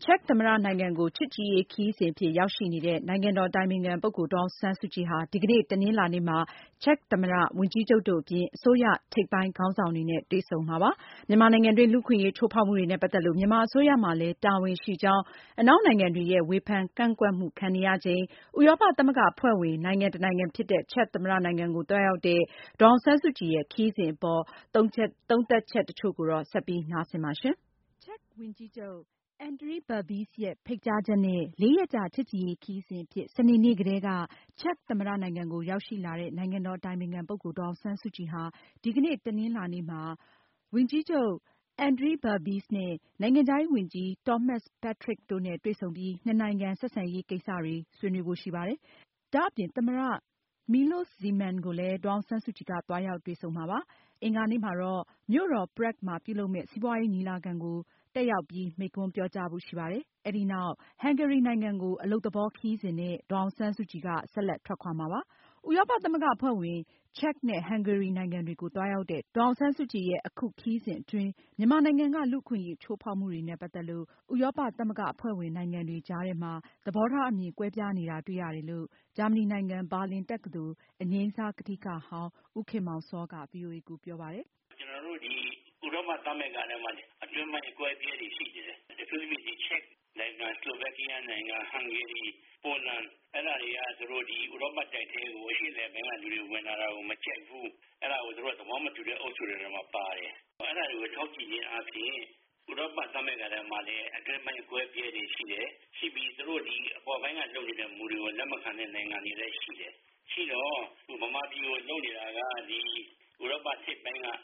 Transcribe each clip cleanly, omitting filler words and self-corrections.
ချက်သမ္မတနိုင်ငံကို ချစ်ကြည်ရေးခရီးစဉ်အဖြစ်ရောက်ရှိနေတဲ့ နိုင်ငံတော်အတိုင်ပင်ခံပုဂ္ဂိုလ်ဒေါ်အောင်ဆန်းစုကြည်ဟာ ဒီကနေ့ တနင်္လာနေ့မှာ ချက်သမ္မတ၊ ဝန်ကြီးချုပ်တို့အပြင် အစိုးရထိပ်ပိုင်းခေါင်းဆောင်တွေနဲ့ တွေ့ဆုံမှာပါ။ မြန်မာနိုင်ငံတွင်း လူ့အခွင့်အရေးချိုးဖောက်မှုတွေနဲ့ ပတ်သက်လို့ မြန်မာအစိုးရမှာလည်း တာဝန်ရှိကြောင်း အနောက်နိုင်ငံတွေရဲ့ ဝေဖန်ကန့်ကွက်မှုခံနေရချိန် ဥရောပသမဂ္ဂအဖွဲ့ဝင် နိုင်ငံတနိုင်ငံဖြစ်တဲ့ ချက်သမ္မတနိုင်ငံကို သွားရောက်တဲ့ ဒေါ်အောင်ဆန်းစုကြည်ရဲ့ ခရီးစဉ်အပေါ် သုံးသပ်ချက်တချို့ကို မအင်ကြင်းနိုင်က ဆက်ပြီးတင်ပြမှာပါ။ ချက်ဝန်ကြီးချုပ် Andrej Babis ရဲ့ ဖိတ်ကြားချက်နဲ့ ၄ ရက်ကြာ ချစ်ကြည်ရေးခရီးစဉ်အဖြစ် စနေနေ့ကတည်းက ချက်သမ္မတနိုင်ငံကို ရောက်ရှိလာတဲ့ နိုင်ငံတော်အတိုင်ပင်ခံပုဂ္ဂိုလ် ဒေါ်အောင်ဆန်းစုကြည်ဟာ ဒီကနေ့ တနင်္လာနေ့မှာ ဝန်ကြီးချုပ် Andrej Babis နဲ့ နိုင်ငံခြားရေးဝန်ကြီး Thomas Petrick တို့နဲ့ တွေ့ဆုံပြီး နှစ်နိုင်ငံဆက်ဆံရေးကိစ္စတွေ ဆွေးနွေးဖို့ရှိပါတယ်။ ဒါအပြင် သမ္မတ Milos Zeman ကိုလည်း ဒေါ်အောင်ဆန်းစုကြည်က သွားရောက်တွေ့ဆုံမှာပါ။ အင်္ဂါနေ့မှာတော့ မြို့တော် Prague မှာပြုလုပ်မယ့် စီးပွားရေးညီလာခံကို တက်ရောက်ပြီး မိန့်ခွန်းပြောကြားဖို့ရှိပါတယ်။ အဲဒီနောက် ဟန်ဂေရီနိုင်ငံကို အလုပ်သဘောခရီးစဉ်နဲ့ ဒေါ်အောင်ဆန်းစုကြည်က ဆက်လက်ထွက်ခွာမှာပါ။ ဥရောပသမဂ္ဂအဖွဲ့ဝင် ချက်နဲ့ ဟန်ဂေရီနိုင်ငံတွေကို သွားရောက်တဲ့ ဒေါ်အောင်ဆန်းစုကြည်ရဲ့ အခုခရီးစဉ်အတွင်း မြန်မာနိုင်ငံက လူ့အခွင့်အရေးချိုးဖောက်မှုတွေနဲ့ ပတ်သက်လို့ ဥရောပသမဂ္ဂအဖွဲ့ဝင်နိုင်ငံတွေကြားထဲမှာ သဘောထားအမြင်ကွဲပြားနေတာတွေ့ရတယ်လို့ ဂျာမနီနိုင်ငံ ဘာလင်တက္ကသိုလ် အငြိမ်းစားကထိကဟောင်း ဦးခင်မောင်စောက ဗွီအိုအေကိုပြောပါတယ်။ “ကျနော်တို့ ဥရောပသမဂ္ဂထဲမှာ အတွင်းပိုင်းအကွဲအပြဲတွေရှိတယ်။ အထူးသဖြင့် ချက်နိုင်ငံ၊ ဆလိုဗက်ကီးယားနိုင်ငံ၊ ဟန်ဂေရီ၊ ပိုလန် အဲဒါတွေက သူတို့ ဥရောပတိုက်ထဲကို အရှေ့အလယ်ပိုင်းကလူတွေဝင်လာတာကို မကြိုက်ဘူး။ အဲဒါကို သူတို့ သဘောမတူတဲ့အုပ်စုတွေထဲမှာပါတယ်။ အဲဒါတွေကို ထောက်ကြည့်ခြင်းအားဖြင့် ဥရောပသမဂ္ဂထဲမှာလည်း အတွင်းပိုင်းအကွဲအပြဲတွေရှိတယ်။ ရှိပြီး သူတို့ အပေါ်ပိုင်းကလုပ်နေတဲ့မူတွေကို လက်မခံတဲ့နိုင်ငံတွေလည်းရှိတယ်။ ရှိတော့ မြန်မာပြည်ကိုလုပ်နေတာက ဥရောပသမဂ္ဂထိပ်ပိုင်းက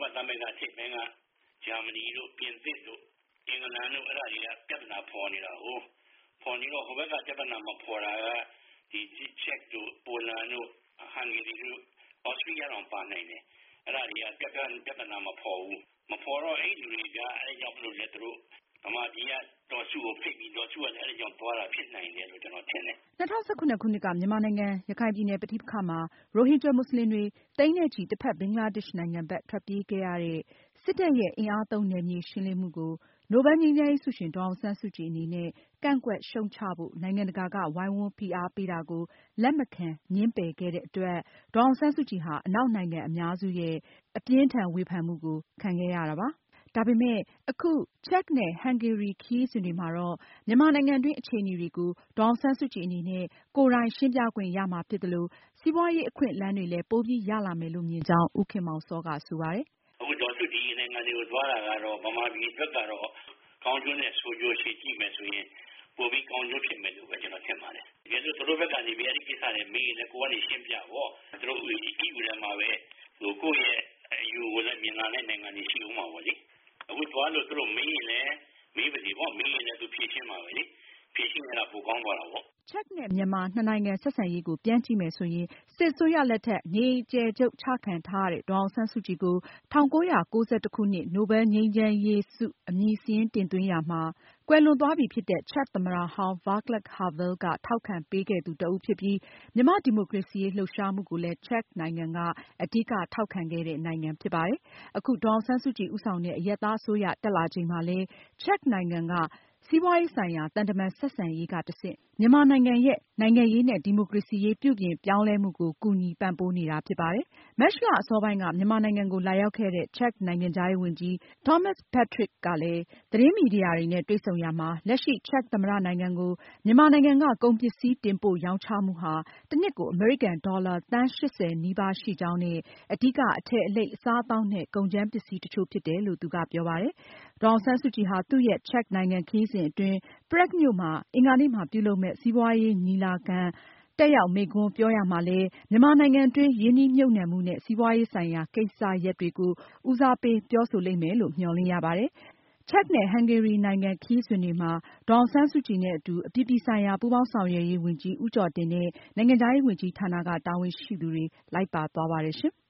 ဂျာမနီတို့ ပြင်သစ်တို့ အင်္ဂလန်တို့ အဲဒါတွေက ပြဿနာဖော်နေတာကိုး။ ဖော်နေတော့ ဟိုဘက်က ပြဿနာမဖော်တာက ချက်တို့ ပိုလန်တို့ ဟန်ဂေရီတို့ သြစတြီးယားတောင်ပါနိုင်တယ်။ အဲဒါတွေက ပြဿနာမဖော်ဘူး။ မဖော်တော့ အဲဒီလူတွေက အဲဒါကြောင့်မို့လို့လည်း သူတို့ ဗမာပြည်က ဒေါ်စုကိုဖိတ်ပြီး ဒေါ်စုကလည်း အဲဒါကြောင့်သွားတာဖြစ်နိုင်တယ်လို့ ကျနော်ထင်တယ်။ ” ၂၀၁၇ခုနှစ်က မြန်မာနိုင်ငံ ရခိုင်ပြည်နယ်ပဋိပက္ခမှာ ရိုဟင်ဂျာမွတ်စလင်တွေ သိန်းနဲ့ချီ တဘက် ဘင်္ဂလားဒေ့ရှ်နိုင်ငံဘက် ထွက်ပြေးခဲ့ရတဲ့ စစ်တပ်ရဲ့ အင်အားသုံးနယ်မြေရှင်းလင်းမှုကို နိုဘယ်လ်ငြိမ်းချမ်းရေးဆုရှင် ဒေါ်အောင်ဆန်းစုကြည်အနေနဲ့ ကန့်ကွက်ရှုတ်ချဖို့ နိုင်ငံတကာက ဝိုင်းဝန်းဖိအားပေးတာကို လက်မခံ ငြင်းပယ်ခဲ့တဲ့အတွက် ဒေါ်အောင်ဆန်းစုကြည်ဟာ အနောက်နိုင်ငံအများစုရဲ့ အပြင်းအထန်ဝေဖန်မှုကို ခံခဲ့ရတာပါ။ ဒါပေမဲ့ အခု ချက်နဲ့ ဟန်ဂေရီခရီးစဉ်တွေမှာတော့ မြန်မာနိုင်ငံတွင်းအခြေအနေတွေကို ဒေါ်အောင်ဆန်းစုကြည်အနေနဲ့ ကိုယ်တိုင်ရှင်းပြခွင့်ရမှာဖြစ်သလို စီးပွားရေးအခွင့်အလမ်းတွေလည်း ပိုပြီးရလာမယ်လို့ မြင်ကြောင်း ဦးခင်မောင်စောက ဆိုပါတယ်။ “အခုဒေါ်စု ဒီနိုင်ငံတွေကိုသွားတာကတော့ ဗမာပြည်အတွက်ကတော့ ကောင်းကျိုးနဲ့ဆိုးကျိုးယှဉ်ကြည့်မယ်ဆိုရင် ပိုပြီးကောင်းကျိုးဖြစ်မယ်လို့ ကျနော်ထင်ပါတယ်။ တကယ်လို့ သူတို့ဘက်ကနေပြီး အဲဒီကိစ္စတွေမေးရင်လည်း ကိုယ်ကနေရှင်းပြပေါ့။ သူတို့ EU ထဲမှာပဲ ကိုယ့်ရဲ့အယူကိုလည်း မြင်လာတဲ့နိုင်ငံတွေရှိဦးမှာပေါ့လေ။ အခုသွားလို့ သူတို့မေးရင်လည်း မေးပါစေပေါ့ မေးရင်လည်း သူဖြေရှင်းမှာပဲလေ။ ဖြေရှင်းရင်တော့ ပိုကောင်းသွားတာပေါ့။ ” ချက်နဲ့ မြန်မာနှစ်နိုင်ငံဆက်ဆံရေးကို ပြန်ကြည့်မယ်ဆိုရင် စစ်အစိုးရလက်ထက် နေအိမ်အကျယ်ချုပ်ချခံထားရတဲ့ ဒေါ်အောင်ဆန်းစုကြည်ကို ၁၉၉၁ ခုနှစ် နိုဘယ်လ်ငြိမ်းချမ်းရေးဆု အမည်စာရင်းတင်သွင်းရာမှာ ကွယ်လွန်သွားပြီဖြစ်တဲ့ ချက်သမ္မတဟောင်း Václav Havel က ထောက်ခံပေးခဲ့သူတဦးဖြစ်ပြီး မြန်မာ့ဒီမိုကရေစီရေးလှုပ်ရှားမှုကိုလည်း ချက်နိုင်ငံက အဓိကထောက်ခံခဲ့တဲ့နိုင်ငံဖြစ်ပါတယ်။ အခု ဒေါ်အောင်ဆန်းစုကြည်ဦးဆောင်တဲ့ အရပ်သားအစိုးရတက်လာချိန်မှာလည်း ချက်နိုင်ငံက စီးပွားရေးဆိုင်ရာ သံတမန်ဆက်ဆံရေးကတဆင့် မြန်မာနိုင်ငံရဲ့ နိုင်ငံရေးနဲ့ ဒီမိုကရေစီရေးပြုပြင်ပြောင်းလဲမှုကို ကူညီပံ့ပိုးနေတာဖြစ်ပါတယ်။ မတ်လအစောပိုင်းက မြန်မာနိုင်ငံကို လာရောက်ခဲ့တဲ့ ချက်နိုင်ငံခြားရေးဝန်ကြီး Thomas Petrick ကလည်း သတင်းမီဒီယာတွေနဲ့ တွေ့ဆုံရာမှာ လက်ရှိ ချက်သမ္မတနိုင်ငံကို မြန်မာနိုင်ငံက ကုန်ပစ္စည်းတင်ပို့ရောင်းချမှုဟာ တနှစ်ကို အမေရိကန်ဒေါ်လာ သန်း 80 နီးပါးရှိကြောင်းနဲ့ အဓိက အထည်အလိပ်၊ အစားအသောက်နဲ့ ကုန်ကြမ်းပစ္စည်းတချို့ဖြစ်တယ်လို့ သူကပြောပါတယ်။ ဒေါ်အောင်ဆန်းစုကြည်ဟာ သူရဲ့ ချက်နိုင်ငံခရီးစဉ်အတွင်း Prague မြို့မှာ အင်္ဂါနေ့မှာပြုလုပ်မယ့် စီးပွားရေးညီလာခံတက်ရောက်မိန့်ခွန်းပြောရာမှာလည်း မြန်မာနိုင်ငံတွင်း ရင်းနှီးမြှုပ်နှံမှုနဲ့ စီးပွားရေးဆိုင်ရာကိစ္စရပ်တွေကို ဦးစားပေးပြောဆိုလိမ့်မယ်လို့ မျှော်လင့်ရပါတယ်။ ချက်နဲ့ ဟန်ဂေရီနိုင်ငံခရီးစဉ်တွေမှာ ဒေါ်အောင်ဆန်းစုကြည်နဲ့အတူ အပြည်ပြည်ဆိုင်ရာ ပူးပေါင်းဆောင်ရွက်ရေးဝန်ကြီး ဦးကျော်တင်နဲ့ နိုင်ငံခြားရေးဝန်ကြီးဌာနက တာဝန်ရှိသူတွေ လိုက်ပါသွားပါတယ်ရှင်။